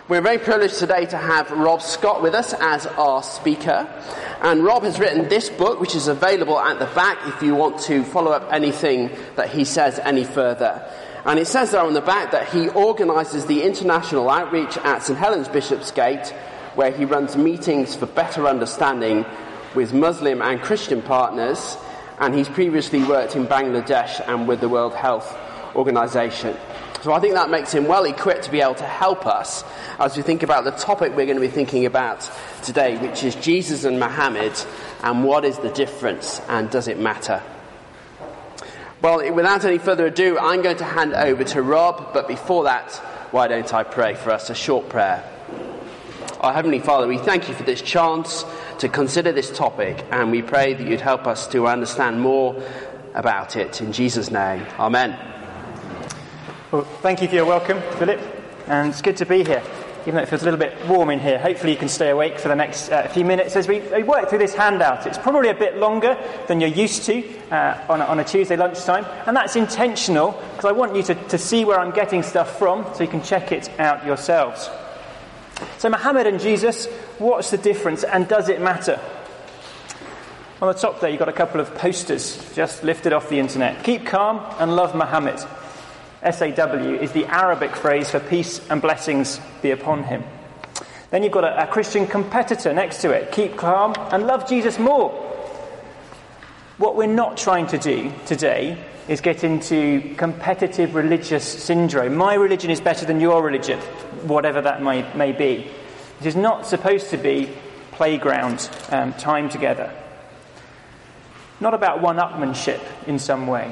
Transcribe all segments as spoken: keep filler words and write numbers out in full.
We're very privileged today to have Rob Scott with us as our speaker. And Rob has written this book, which is available at the back if you want to follow up anything that he says any further. And it says there on the back that he organises the international outreach at St Helens Bishopsgate, where he runs meetings for better understanding with Muslim and Christian partners. And he's previously worked in Bangladesh and with the World Health Organisation. So I think that makes him well equipped to be able to help us as we think about the topic we're going to be thinking about today, which is Jesus and Muhammad, and what is the difference, and does it matter? Well, without any further ado, I'm going to hand over to Rob, but before that, why don't I pray for us, a short prayer. Our Heavenly Father, we thank you for this chance to consider this topic, and we pray that you'd help us to understand more about it. In Jesus' name, Amen. Well, thank you for your welcome, Philip, and it's good to be here, even though it feels a little bit warm in here. Hopefully you can stay awake for the next uh, few minutes as we, we work through this handout. It's probably a bit longer than you're used to uh, on, a, on a Tuesday lunchtime, and that's intentional because I want you to, to see where I'm getting stuff from so you can check it out yourselves. So Muhammad and Jesus, what's the difference, and does it matter? On the top there you've got a couple of posters just lifted off the internet. Keep calm and love Muhammad. S A W is the Arabic phrase for peace and blessings be upon him. Then you've got a, a Christian competitor next to it. Keep calm and love Jesus more. What we're not trying to do today is get into competitive religious syndrome. My religion is better than your religion, whatever that may, may be. It is not supposed to be playground um, time together. Not about one-upmanship in some way.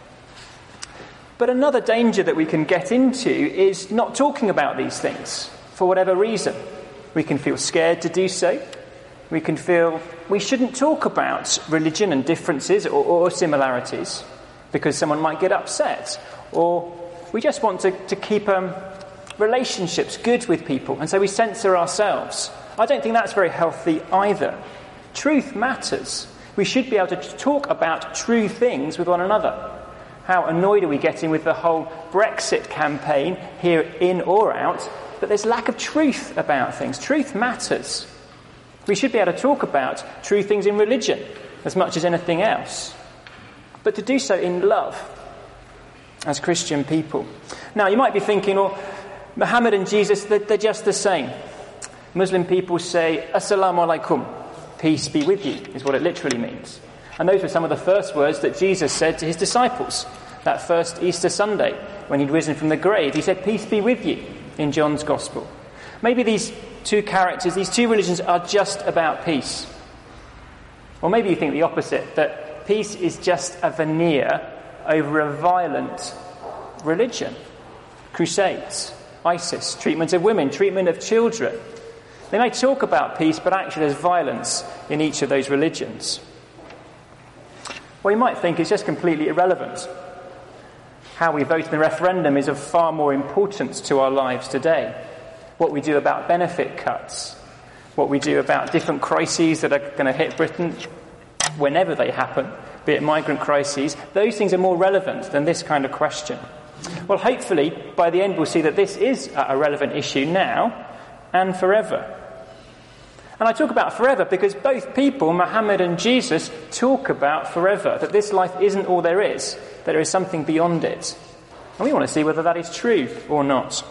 But another danger that we can get into is not talking about these things for whatever reason. We can feel scared to do so. We can feel we shouldn't talk about religion and differences or, or similarities because someone might get upset. Or we just want to, to keep um, relationships good with people, and so we censor ourselves. I don't think that's very healthy either. Truth matters. We should be able to talk about true things with one another. How annoyed are we getting with the whole Brexit campaign, here in or out, but there's lack of truth about things. Truth matters. We should be able to talk about true things in religion as much as anything else, but to do so in love as Christian people. Now, you might be thinking, well, Muhammad and Jesus, they're, they're just the same. Muslim people say, Assalamu alaikum, peace be with you, is what it literally means. And those were some of the first words that Jesus said to his disciples that first Easter Sunday when he'd risen from the grave. He said, peace be with you, in John's Gospel. Maybe these two characters, these two religions are just about peace. Or maybe you think the opposite, that peace is just a veneer over a violent religion. Crusades, ISIS, treatment of women, treatment of children. They may talk about peace, but actually there's violence in each of those religions. Well, you might think it's just completely irrelevant. How we vote in the referendum is of far more importance to our lives today. What we do about benefit cuts, what we do about different crises that are going to hit Britain whenever they happen, be it migrant crises, those things are more relevant than this kind of question. Well, hopefully, by the end we'll see that this is a relevant issue now and forever. And I talk about forever because both people, Muhammad and Jesus, talk about forever, that this life isn't all there is, that there is something beyond it. And we want to see whether that is true or not.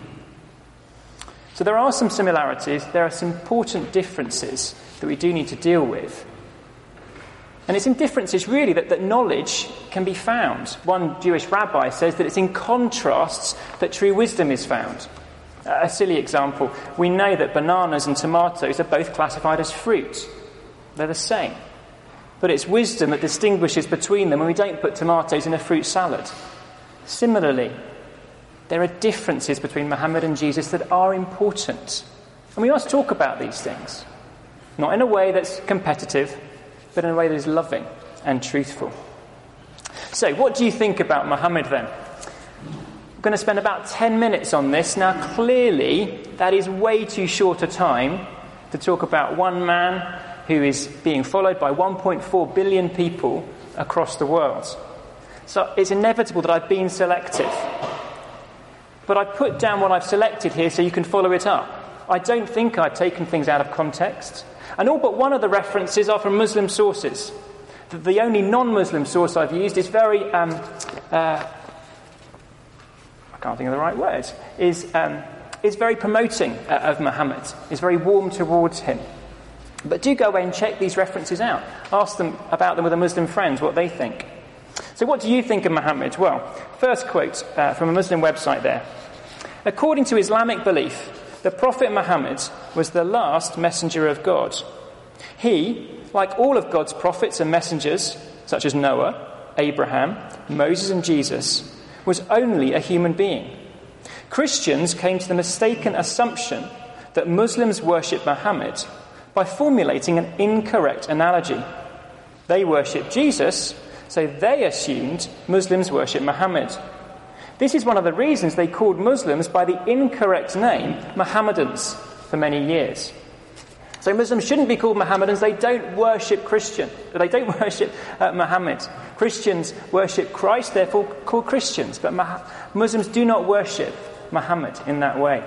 So there are some similarities, there are some important differences that we do need to deal with. And it's in differences, really, that, that knowledge can be found. One Jewish rabbi says that it's in contrasts that true wisdom is found. A silly example, we know that bananas and tomatoes are both classified as fruit. They're the same. But it's wisdom that distinguishes between them, and we don't put tomatoes in a fruit salad. Similarly, there are differences between Muhammad and Jesus that are important. And we must talk about these things. Not in a way that's competitive, but in a way that is loving and truthful. So, what do you think about Muhammad then? I'm going to spend about ten minutes on this. Now, clearly, that is way too short a time to talk about one man who is being followed by one point four billion people across the world. So it's inevitable that I've been selective. but I put down what I've selected here so you can follow it up. I don't think I've taken things out of context. And all but one of the references are from Muslim sources. The, the only non-Muslim source I've used is very, um, uh, I can't think of the right words, is, um, is very promoting uh, of Muhammad, is very warm towards him. But do go away and check these references out. Ask them about them with a Muslim friends, what they think. So what do you think of Muhammad? Well, first quote uh, from a Muslim website there. According to Islamic belief, the Prophet Muhammad was the last messenger of God. He, like all of God's prophets and messengers, such as Noah, Abraham, Moses and Jesus, was only a human being. Christians came to the mistaken assumption that Muslims worship Muhammad by formulating an incorrect analogy. They worship Jesus, so they assumed Muslims worship Muhammad. This is one of the reasons they called Muslims by the incorrect name Mohammedans for many years. So Muslims shouldn't be called Mohammedans. They don't worship Christian. They don't worship uh, Muhammad. Christians worship Christ, therefore called Christians. But Mah- Muslims do not worship Muhammad in that way.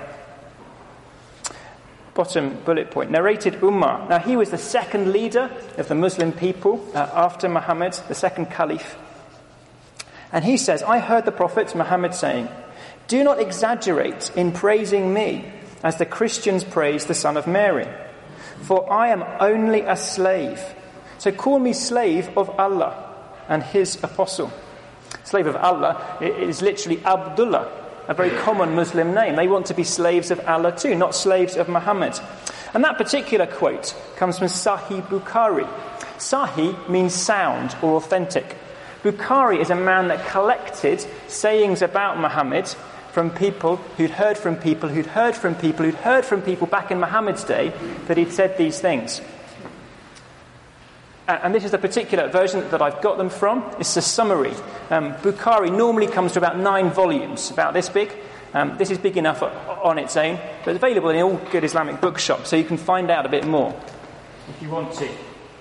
Bottom bullet point. Narrated Umar. Now he was the second leader of the Muslim people uh, after Muhammad, the second caliph. And he says, I heard the Prophet Muhammad saying, do not exaggerate in praising me as the Christians praise the Son of Mary. For I am only a slave. So call me slave of Allah and his apostle. Slave of Allah is literally Abdullah, a very common Muslim name. They want to be slaves of Allah too, not slaves of Muhammad. And that particular quote comes from Sahih Bukhari. Sahih means sound or authentic. Bukhari is a man that collected sayings about Muhammad from people who'd heard from people who'd heard from people who'd heard from people back in Muhammad's day that he'd said these things. And this is the particular version that I've got them from. It's a summary. Um, Bukhari normally comes to about nine volumes, about this big. Um, this is big enough on its own, but it's available in all good Islamic bookshops, so you can find out a bit more if you want to.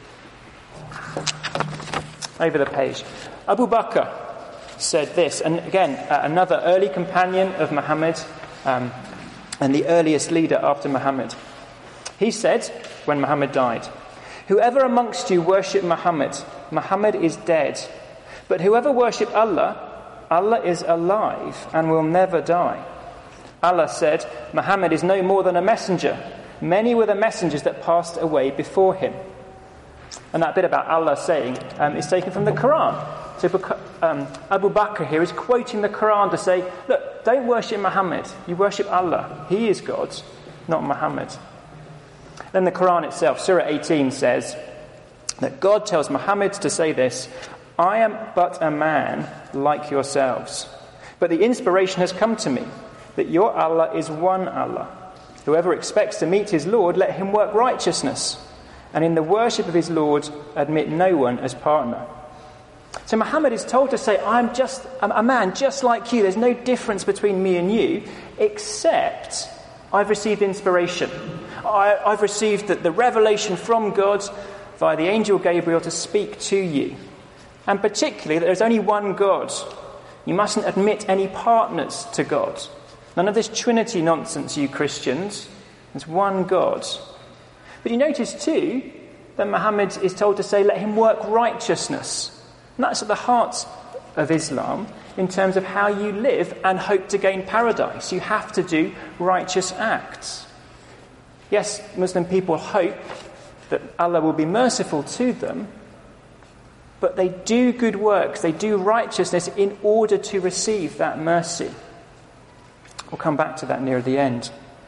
Over the page. Abu Bakr said this, and again, uh, another early companion of Muhammad um, and the earliest leader after Muhammad. He said, when Muhammad died, whoever amongst you worship Muhammad, Muhammad is dead. But whoever worship Allah, Allah is alive and will never die. Allah said, Muhammad is no more than a messenger. Many were the messengers that passed away before him. And that bit about Allah saying um, is taken from the Quran. So um, Abu Bakr here is quoting the Quran to say, look, don't worship Muhammad. You worship Allah. He is God, not Muhammad. Then the Quran itself, Surah eighteen, says that God tells Muhammad to say this, I am but a man like yourselves. But the inspiration has come to me that your Allah is one Allah. Whoever expects to meet his Lord, let him work righteousness. And in the worship of his Lord, admit no one as partner. So Muhammad is told to say, I'm just a man just like you. There's no difference between me and you, except I've received inspiration. I, I've received the, the revelation from God via the angel Gabriel to speak to you. And particularly that there's only one God. You mustn't admit any partners to God. None of this Trinity nonsense, you Christians. There's one God. But you notice too that Muhammad is told to say, let him work righteousness. And that's at the heart of Islam in terms of how you live and hope to gain paradise. You have to do righteous acts. Yes, Muslim people hope that Allah will be merciful to them, but they do good works, they do righteousness in order to receive that mercy. We'll come back to that near the end.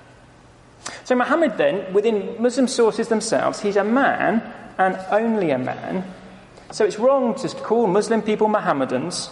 So Muhammad then, within Muslim sources themselves, he's a man and only a man. So it's wrong to call Muslim people Mohammedans.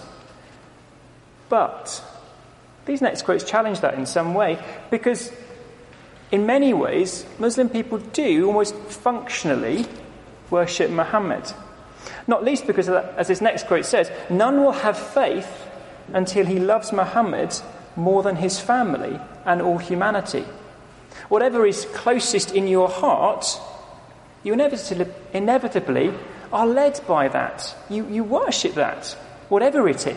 But these next quotes challenge that in some way, because in many ways, Muslim people do almost functionally worship Muhammad. Not least because, as this next quote says, none will have faith until he loves Muhammad more than his family and all humanity. Whatever is closest in your heart, you inevitably, inevitably are led by that. You, you worship that, whatever it is.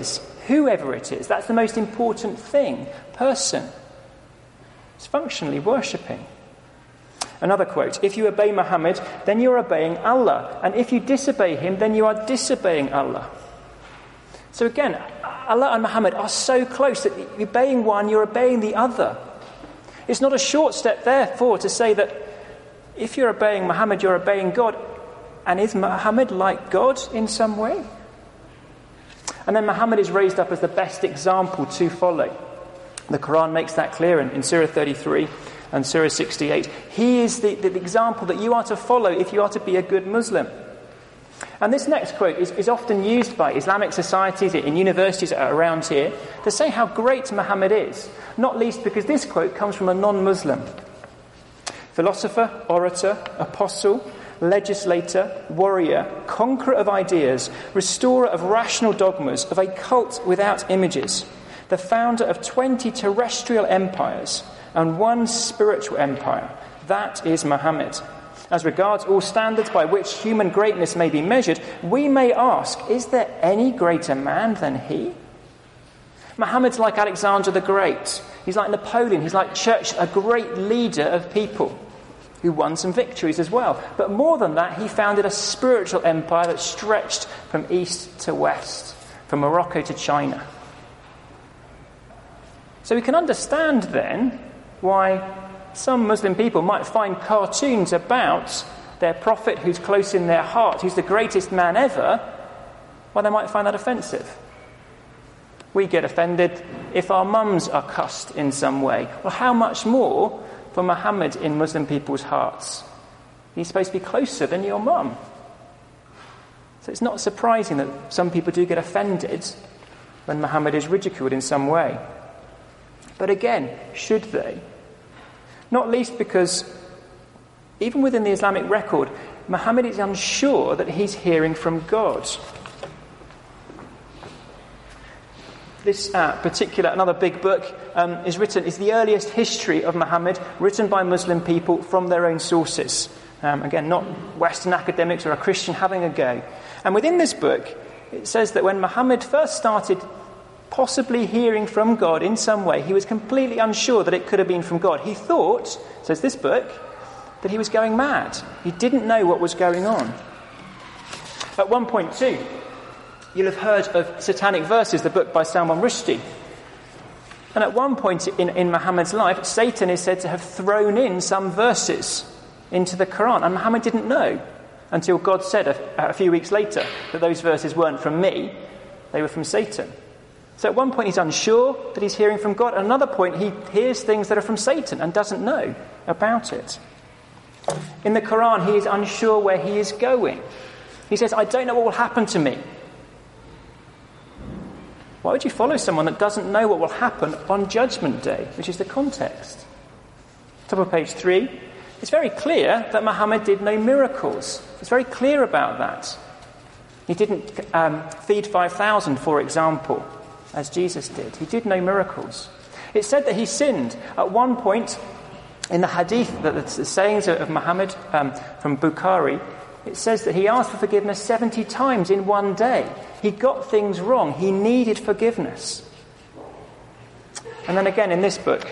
whoever it is. That's the most important thing. Person. It's functionally worshipping. Another quote, if you obey Muhammad, then you're obeying Allah. And if you disobey him, then you are disobeying Allah. So again, Allah and Muhammad are so close that obeying one, you're obeying the other. It's not a short step, therefore, to say that if you're obeying Muhammad, you're obeying God. And is Muhammad like God in some way? And then Muhammad is raised up as the best example to follow. The Quran makes that clear in, in Surah thirty-three and Surah sixty-eight. He is the, the, the example that you are to follow if you are to be a good Muslim. And this next quote is, is often used by Islamic societies in universities around here to say how great Muhammad is, not least because this quote comes from a non-Muslim. Philosopher, orator, apostle, legislator, warrior, conqueror of ideas, restorer of rational dogmas, of a cult without images, the founder of twenty terrestrial empires and one spiritual empire. That is Muhammad. As regards all standards by which human greatness may be measured, we may ask, is there any greater man than he? Muhammad's like Alexander the Great. He's like Napoleon. He's like Churchill, a great leader of people who won some victories as well. But more than that, he founded a spiritual empire that stretched from east to west, from Morocco to China. So we can understand then why some Muslim people might find cartoons about their prophet who's close in their heart, who's the greatest man ever, why they might find that offensive. We get offended if our mums are cussed in some way. Well, how much more for Muhammad in Muslim people's hearts? He's supposed to be closer than your mum. So it's not surprising that some people do get offended when Muhammad is ridiculed in some way. But again, should they? Not least because even within the Islamic record, Muhammad is unsure that he's hearing from God. This uh, particular, another big book, um, is written, is the earliest history of Muhammad, written by Muslim people from their own sources. Um, again, not Western academics or a Christian having a go. And within this book, it says that when Muhammad first started possibly hearing from God in some way, he was completely unsure that it could have been from God. He thought, says this book, that he was going mad. He didn't know what was going on. At one point too, you'll have heard of Satanic Verses, the book by Salman Rushdie. And at one point in, in Muhammad's life, Satan is said to have thrown in some verses into the Quran. And Muhammad didn't know until God said a, a few weeks later that those verses weren't from me, they were from Satan. So at one point he's unsure that he's hearing from God. At another point he hears things that are from Satan and doesn't know about it. In the Quran he is unsure where he is going. He says, I don't know what will happen to me. Why would you follow someone that doesn't know what will happen on Judgment Day, which is the context? Top of page three. It's very clear that Muhammad did no miracles. It's very clear about that. He didn't um, feed five thousand, for example, as Jesus did. He did no miracles. It's said that he sinned. At one point, in the hadith, that the sayings of Muhammad um, from Bukhari, it says that he asked for forgiveness seventy times in one day. He got things wrong. He needed forgiveness. And then again in this book,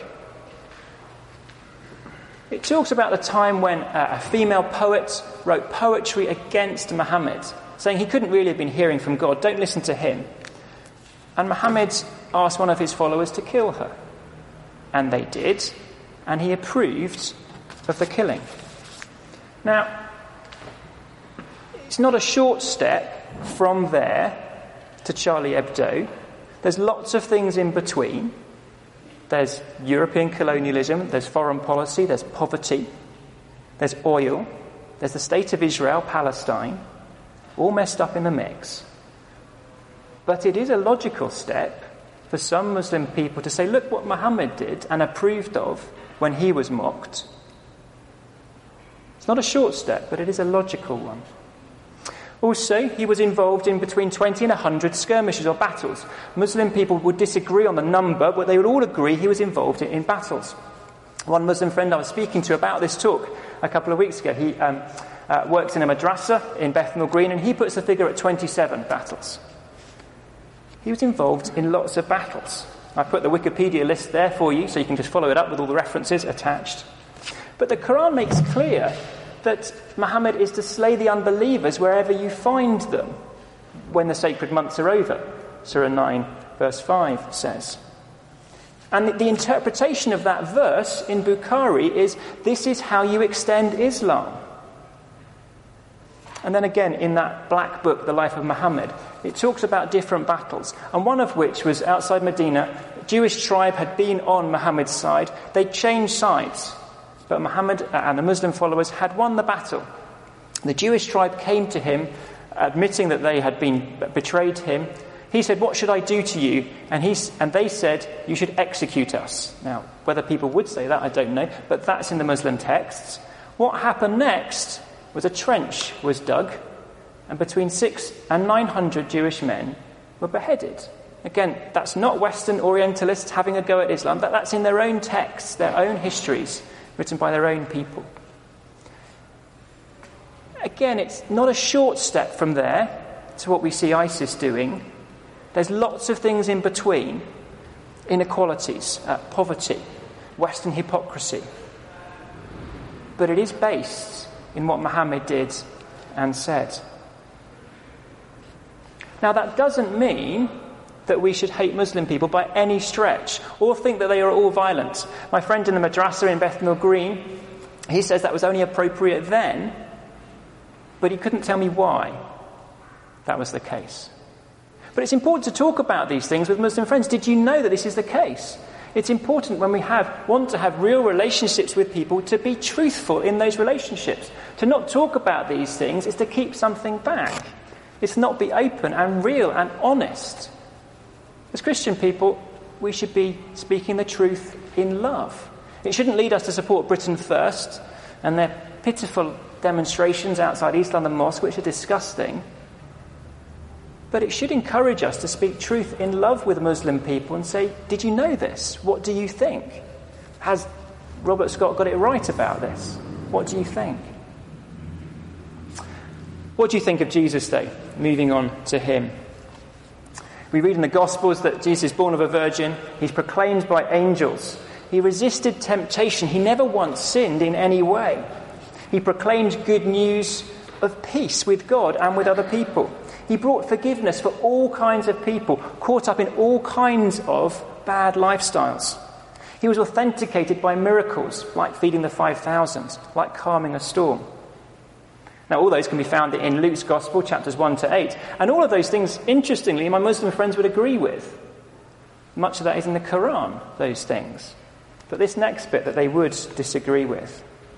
it talks about the time when a female poet wrote poetry against Muhammad, saying he couldn't really have been hearing from God. Don't listen to him. And Muhammad asked one of his followers to kill her. And they did. And he approved of the killing. Now, it's not a short step from there to Charlie Hebdo. There's lots of things in between. There's European colonialism, there's foreign policy, there's poverty, there's oil, there's the state of Israel, Palestine, all messed up in the mix. But it is a logical step for some Muslim people to say, look what Muhammad did and approved of when he was mocked. It's not a short step, but it is a logical one. Also, he was involved in between twenty and one hundred skirmishes or battles. Muslim people would disagree on the number, but they would all agree he was involved in, in battles. One Muslim friend I was speaking to about this talk a couple of weeks ago, he um, uh, works in a madrasa in Bethnal Green, and he puts the figure at twenty-seven battles. he was involved in lots of battles. I put the Wikipedia list there for you, so you can just follow it up with all the references attached. But the Quran makes clear that Muhammad is to slay the unbelievers wherever you find them when the sacred months are over. Surah nine, verse five says. And the interpretation of that verse in Bukhari is, this is how you extend Islam. And then again, in that black book, The Life of Muhammad, it talks about different battles, and one of which was outside Medina. A Jewish tribe had been on Muhammad's side. They changed sides, but Muhammad and the Muslim followers had won the battle. The Jewish tribe came to him, admitting that they had been betrayed him. He said, "What should I do to you?" And he and they said, "You should execute us." Now, whether people would say that, I don't know, but that's in the Muslim texts. What happened next was a trench was dug, and between six and nine hundred Jewish men were beheaded. Again, that's not Western Orientalists having a go at Islam. That, that's in their own texts, their own histories, written by their own people. Again, it's not a short step from there to what we see ISIS doing. There's lots of things in between. Inequalities, uh, poverty, Western hypocrisy. But it is based in what Muhammad did and said. Now, that doesn't mean that we should hate Muslim people by any stretch or think that they are all violent. My friend in the madrasa in Bethnal Green, he says that was only appropriate then, but he couldn't tell me why that was the case. But it's important to talk about these things with Muslim friends. Did you know that this is the case? It's important when we have want to have real relationships with people to be truthful in those relationships. To not talk about these things is to keep something back. It's not be open and real and honest. As Christian people, we should be speaking the truth in love. It shouldn't lead us to support Britain First and their pitiful demonstrations outside East London Mosque, which are disgusting. But it should encourage us to speak truth in love with Muslim people and say, did you know this? What do you think? Has Robert Scott got it right about this? What do you think? What do you think of Jesus, though? Moving on to him. We read in the Gospels that Jesus is born of a virgin. He's proclaimed by angels. He resisted temptation. He never once sinned in any way. He proclaimed good news of peace with God and with other people. He brought forgiveness for all kinds of people, caught up in all kinds of bad lifestyles. He was authenticated by miracles, like feeding the five thousand, like calming a storm. Now, all those can be found in Luke's Gospel, chapters one to eight. And all of those things, interestingly, my Muslim friends would agree with. Much of that is in the Quran, those things. But this next bit that they would disagree with.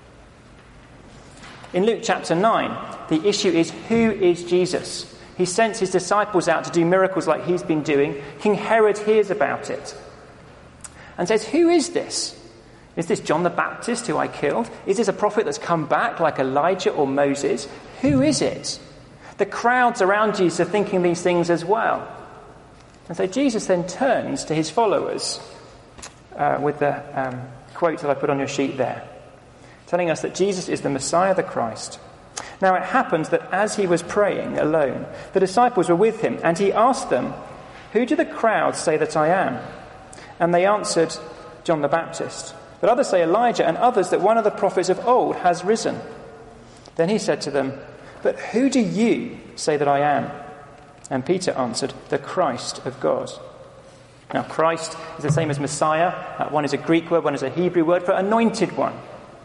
In Luke chapter nine, the issue is, who is Jesus? He sends his disciples out to do miracles like he's been doing. King Herod hears about it and says, who is this? Is this John the Baptist who I killed? Is this a prophet that's come back like Elijah or Moses? Who is it? The crowds around Jesus are thinking these things as well. And so Jesus then turns to his followers uh, with the um, quote that I put on your sheet there, telling us that Jesus is the Messiah, the Christ. Now it happened that as he was praying alone, the disciples were with him, and he asked them, who do the crowds say that I am? And they answered, John the Baptist. But others say Elijah, and others that one of the prophets of old has risen. Then he said to them, but who do you say that I am? And Peter answered, the Christ of God. Now Christ is the same as Messiah. Uh, one is a Greek word, one is a Hebrew word for anointed one.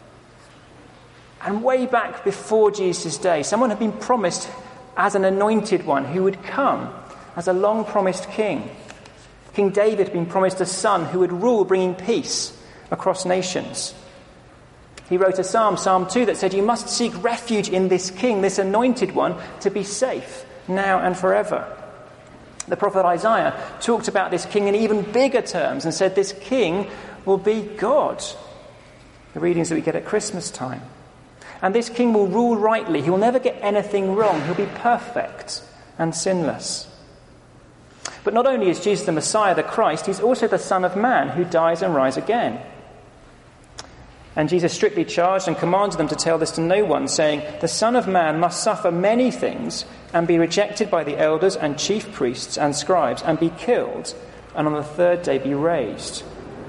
And way back before Jesus' day, someone had been promised as an anointed one who would come as a long-promised king. King David had been promised a son who would rule, bringing peace across nations. He wrote a psalm, Psalm two, that said, you must seek refuge in this king, this anointed one, to be safe now and forever. The prophet Isaiah talked about this king in even bigger terms and said this king will be God. The readings that we get at Christmas time. And this king will rule rightly. He will never get anything wrong. He'll be perfect and sinless. But not only is Jesus the Messiah, the Christ, he's also the Son of Man who dies and rises again. And Jesus strictly charged and commanded them to tell this to no one, saying, "The Son of Man must suffer many things and be rejected by the elders and chief priests and scribes and be killed, and on the third day be raised."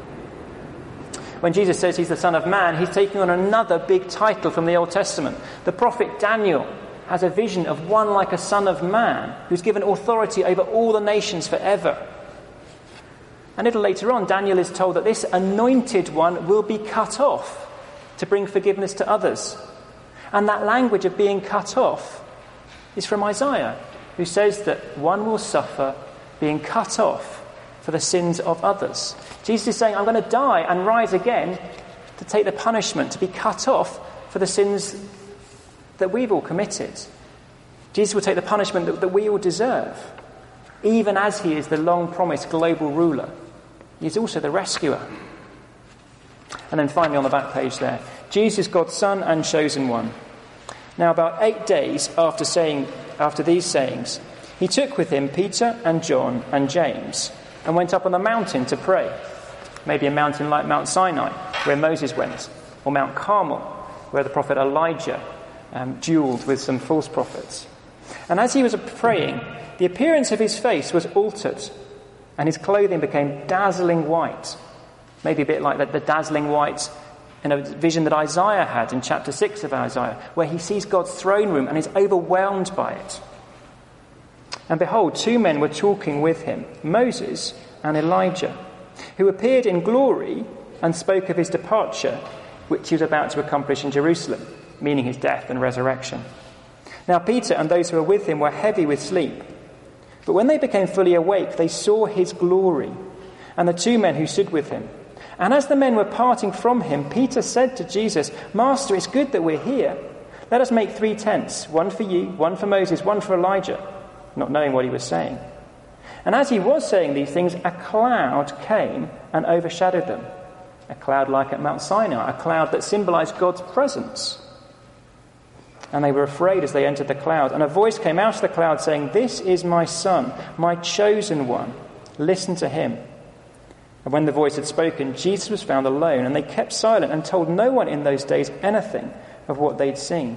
When Jesus says he's the Son of Man, he's taking on another big title from the Old Testament. The prophet Daniel has a vision of one like a Son of Man who's given authority over all the nations forever. A little later on, Daniel is told that this anointed one will be cut off to bring forgiveness to others. And that language of being cut off is from Isaiah, who says that one will suffer being cut off for the sins of others. Jesus is saying, I'm going to die and rise again to take the punishment, to be cut off for the sins that we've all committed. Jesus will take the punishment that, that we all deserve, even as he is the long-promised global ruler. He's also the rescuer. And then finally on the back page there, Jesus, God's Son and chosen one. Now about eight days after saying, after these sayings, he took with him Peter and John and James and went up on the mountain to pray. Maybe a mountain like Mount Sinai, where Moses went, or Mount Carmel, where the prophet Elijah um, duelled with some false prophets. And as he was praying, the appearance of his face was altered, and his clothing became dazzling white. Maybe a bit like the, the dazzling white in a vision that Isaiah had in chapter six of Isaiah, where he sees God's throne room and is overwhelmed by it. And behold, two men were talking with him, Moses and Elijah, who appeared in glory and spoke of his departure, which he was about to accomplish in Jerusalem, meaning his death and resurrection. Now Peter and those who were with him were heavy with sleep. But when they became fully awake, they saw his glory and the two men who stood with him. And as the men were parting from him, Peter said to Jesus, "Master, it's good that we're here. Let us make three tents, one for you, one for Moses, one for Elijah," not knowing what he was saying. And as he was saying these things, a cloud came and overshadowed them. A cloud like at Mount Sinai, a cloud that symbolized God's presence. And they were afraid as they entered the cloud. And a voice came out of the cloud saying, "This is my son, my chosen one. Listen to him." And when the voice had spoken, Jesus was found alone, and they kept silent and told no one in those days anything of what they'd seen.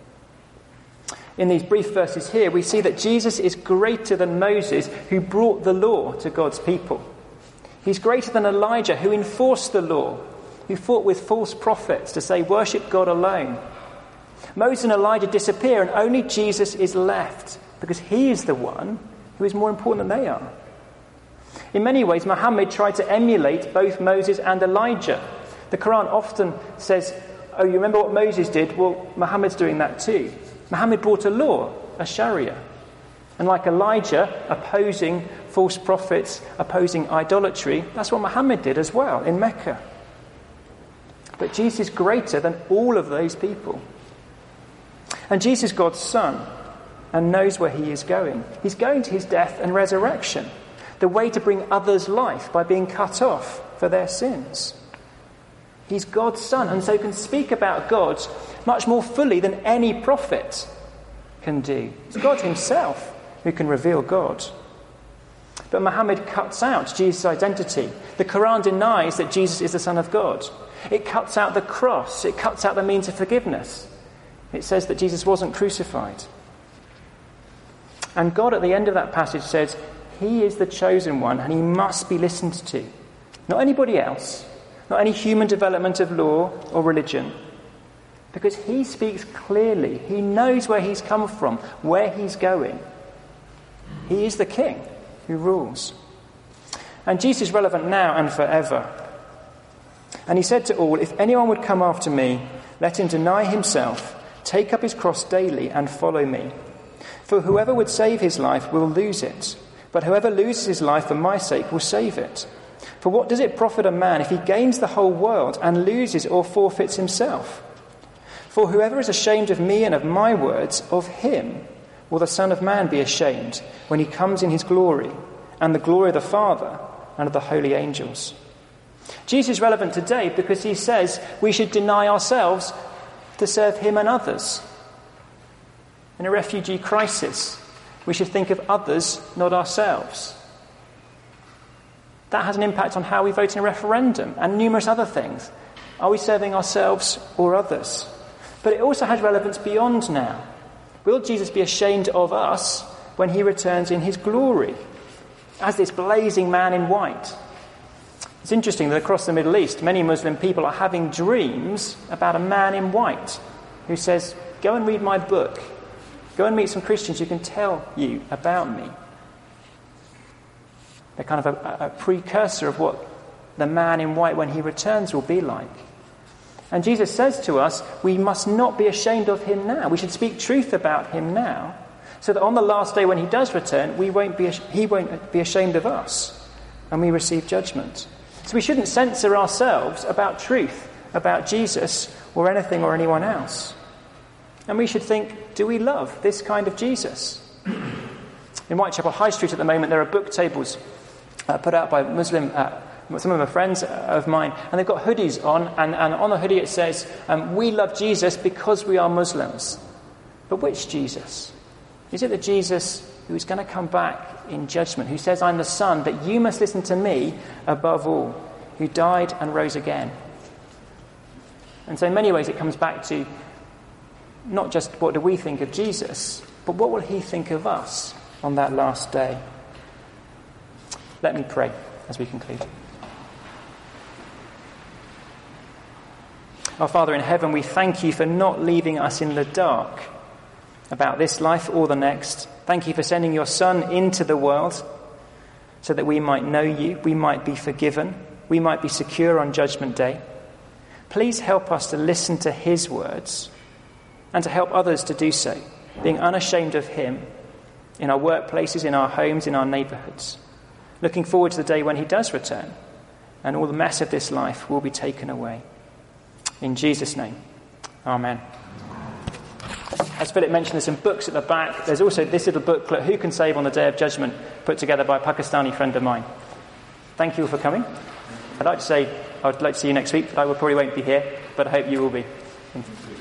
In these brief verses here, we see that Jesus is greater than Moses, who brought the law to God's people. He's greater than Elijah, who enforced the law, who fought with false prophets to say, "Worship God alone." Moses and Elijah disappear, and only Jesus is left, because he is the one who is more important than they are. In many ways, Muhammad tried to emulate both Moses and Elijah. The Quran often says, "Oh, you remember what Moses did? Well, Muhammad's doing that too." Muhammad brought a law, a Sharia. And like Elijah, opposing false prophets, opposing idolatry, that's what Muhammad did as well in Mecca. But Jesus is greater than all of those people. And Jesus is God's Son and knows where he is going. He's going to his death and resurrection, the way to bring others life by being cut off for their sins. He's God's Son, and so can speak about God much more fully than any prophet can do. It's God himself who can reveal God. But Muhammad cuts out Jesus' identity. The Quran denies that Jesus is the Son of God. It cuts out the cross. It cuts out the means of forgiveness. It says that Jesus wasn't crucified. And God at the end of that passage says, he is the chosen one and he must be listened to. Not anybody else, not any human development of law or religion. Because he speaks clearly. He knows where he's come from, where he's going. He is the king who rules. And Jesus is relevant now and forever. And he said to all, "If anyone would come after me, let him deny himself, take up his cross daily and follow me. For whoever would save his life will lose it, but whoever loses his life for my sake will save it. For what does it profit a man if he gains the whole world and loses or forfeits himself? For whoever is ashamed of me and of my words, of him will the Son of Man be ashamed when he comes in his glory and the glory of the Father and of the holy angels." Jesus is relevant today because he says we should deny ourselves to serve him and others. In a refugee crisis, we should think of others, not ourselves. That has an impact on how we vote in a referendum and numerous other things. Are we serving ourselves or others? But it also has relevance beyond now. Will Jesus be ashamed of us when he returns in his glory as this blazing man in white? It's interesting that across the Middle East, many Muslim people are having dreams about a man in white who says, go and read my book. Go and meet some Christians who can tell you about me. They're kind of a, a precursor of what the man in white when he returns will be like. And Jesus says to us, we must not be ashamed of him now. We should speak truth about him now, so that on the last day when he does return, we won't be, he won't be ashamed of us and we receive judgment. So we shouldn't censor ourselves about truth, about Jesus or anything or anyone else. And we should think, do we love this kind of Jesus? In Whitechapel High Street at the moment, there are book tables uh, put out by Muslim, uh, some of my friends of mine, and they've got hoodies on, and, and on the hoodie it says, um, we love Jesus because we are Muslims. But which Jesus? Is it the Jesus who is going to come back in judgment, who says, I'm the Son, but you must listen to me above all, who died and rose again? And so in many ways it comes back to not just what do we think of Jesus, but what will he think of us on that last day? Let me pray as we conclude. Our Father in heaven, we thank you for not leaving us in the dark about this life or the next. Thank you for sending your Son into the world so that we might know you, we might be forgiven, we might be secure on Judgment Day. Please help us to listen to his words and to help others to do so, being unashamed of him in our workplaces, in our homes, in our neighbourhoods. Looking forward to the day when he does return and all the mess of this life will be taken away. In Jesus' name, amen. As Philip mentioned, there's some books at the back. There's also this little booklet, Who Can Save on the Day of Judgment, put together by a Pakistani friend of mine. Thank you all for coming. I'd like to say, I'd like to see you next week, but I will probably won't be here, but I hope you will be.